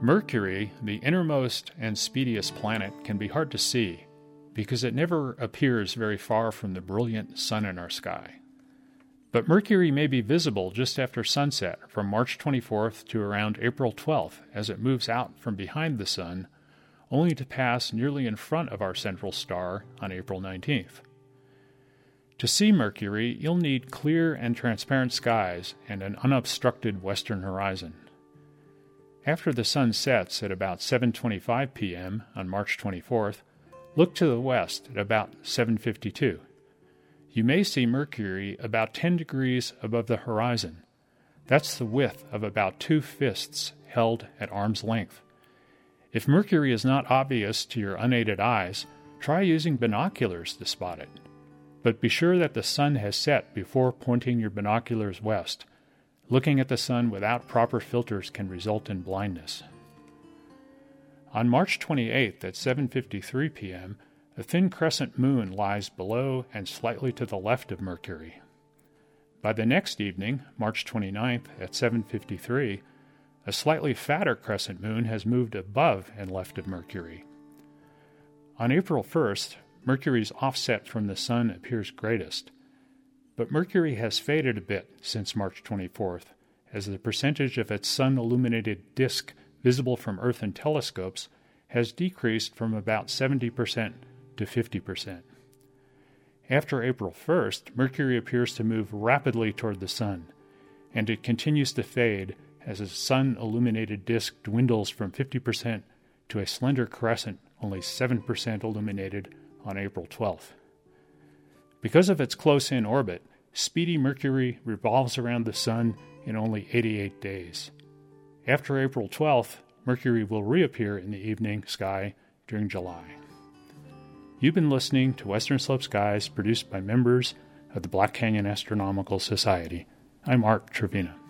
Mercury, the innermost and speediest planet, can be hard to see because it never appears very far from the brilliant sun in our sky. But Mercury may be visible just after sunset from March 24th to around April 12th as it moves out from behind the sun, only to pass nearly in front of our central star on April 19th. To see Mercury, you'll need clear and transparent skies and an unobstructed western horizon. After the sun sets at about 7:25 p.m. on March 24th, look to the west at about 7:52. You may see Mercury about 10 degrees above the horizon. That's the width of about 2 fists held at arm's length. If Mercury is not obvious to your unaided eyes, try using binoculars to spot it. But be sure that the sun has set before pointing your binoculars west. Looking at the sun without proper filters can result in blindness. On March 28th at 7:53 p.m., a thin crescent moon lies below and slightly to the left of Mercury. By the next evening, March 29th at 7:53, a slightly fatter crescent moon has moved above and left of Mercury. On April 1st, Mercury's offset from the sun appears greatest. But Mercury has faded a bit since March 24th, as the percentage of its sun-illuminated disk visible from Earth in telescopes has decreased from about 70% to 50%. After April 1st, Mercury appears to move rapidly toward the sun, and it continues to fade as the sun-illuminated disk dwindles from 50% to a slender crescent only 7% illuminated on April 12th. Because of its close-in orbit, speedy Mercury revolves around the sun in only 88 days. After April 12th, Mercury will reappear in the evening sky during July. You've been listening to Western Slope Skies, produced by members of the Black Canyon Astronomical Society. I'm Art Trevina.